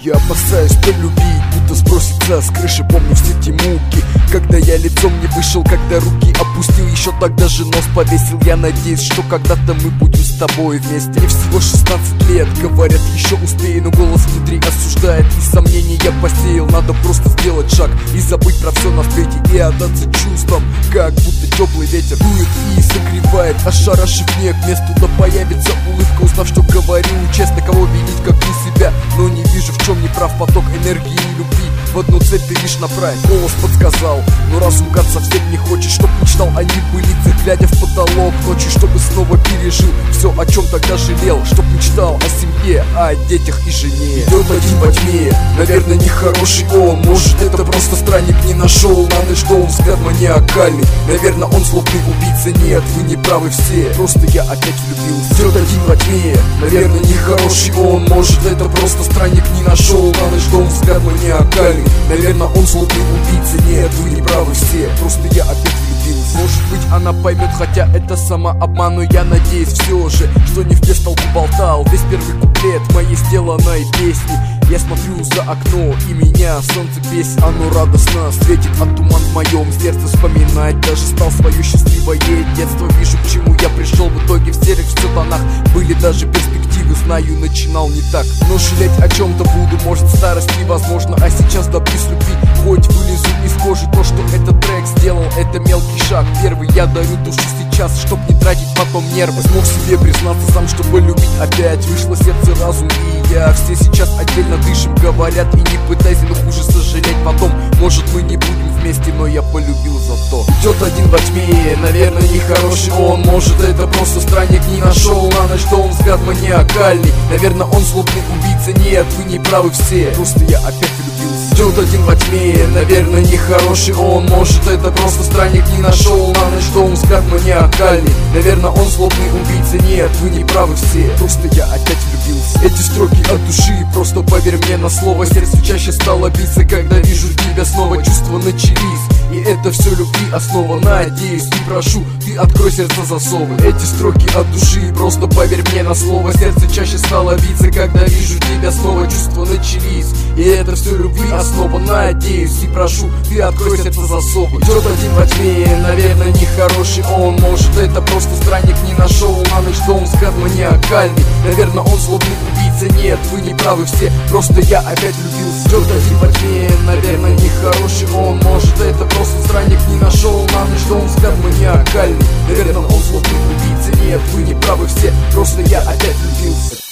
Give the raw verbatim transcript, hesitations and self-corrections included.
Я опасаюсь полюбить, будто сбросится с крыши. Помню все те муки, когда я лицом не вышел, когда руки опустил, еще тогда же нос повесил. Я надеюсь, что когда-то мы будем с тобой вместе. Мне всего шестнадцать лет, говорят, еще успею, но голос внутри осуждает. И сомнений я посеял, надо просто сделать шаг и забыть про все на свете, и отдаться чувствам, как будто теплый ветер дует и согревает, ошарашив не к месту. Да появится улыбка, узнав, что говорю честно. Кого винить, как не себя, но не вижу, в чем не прав. Поток энергии и любви в одну цель ты лишь направь. Голос подсказал, но разругать совсем не хочешь, чтоб мечтал о небылицах, глядя в потолок ночью, чтобы снова пережил все, о чем тогда жалел, чтоб мечтал о семье, о детях и жене. Идет один во тьме, наверное, нехороший он. Может, это просто странник не нашел на ночь, что он взгляд маниакальный. Наверное, он злобный убийца. Нет, вы не правы все, просто я опять влюбился. Идет один во тьме, наверное, нехороший он. Может, это просто странник не нашел на ночь, что он взгляд маниакальный. Наверное, он злобный убийца. Нет, вы не правы все, просто я опять влюбился. Может быть, она поймет, хотя это самообман, но я надеюсь все же, что не в бестолку болтал весь первый куплет моей сделанной песни. Я смотрю за окно, и меня солнце бесит. Оно радостно светит, а туман в моем сердце вспоминать даже стал свое счастливое детство. Вижу, к чему я пришел в итоге, в серых все тонах были даже перспективы. Знаю, начинал не так, но жалеть о чем-то буду, может, старость невозможно. А сейчас добьюсь любви, хоть вылезу из кожи. То, что этот трек сделал, это мелкий шаг. Первый я дарю душу сейчас, чтоб не тратить потом нервы. Смог себе признаться сам, чтобы любить опять. Вышло сердце, разум и я, все сейчас отдельно дышим. Говорят, и не пытайся, но хуже сожалеть потом. Может, мы не будем вместе, но я полюбил зато. Идет один во тьме, наверное, нехороший он. Может, это просто странник не нашел на ночь, что он взгляд маниакальный. Наверное, он злобный убийца. Нет, вы не правы все, просто я опять влюбился. Идет один во тьме, наверное, нехороший он. Может, это просто странник не нашел на ночь, что он взгляд маниакальный. Наверное, он злобный убийца. Нет, вы не правы все, просто я опять влюбился. Эти строки от души, просто поверь мне на слово. Сердце чаще стало биться, когда вижу тебя снова. Чувства начались, и это все любви основа. Надеюсь и прошу, ты открой сердце засовы. Эти строки от души, просто поверь мне на слово. Сердце чаще стало биться, когда вижу тебя снова. Чувства начались, и это все любви основа. Надеюсь и прошу, ты открой сердце засовы. Идет один во тьме, наверное, нехороший он. Может, это просто странник не нашел на ночь, что он взгляд маниакальный. Наверное, он злобный убийца. Нет, вы не правы все, просто я опять влюбился. Идет один во тьме, наверное, нехороший он. Может, это просто странник не нашел на ночь, что он взгляд маниакальный. Наверное, он злобный убийца. Нет, вы не правы все, просто я опять влюбился.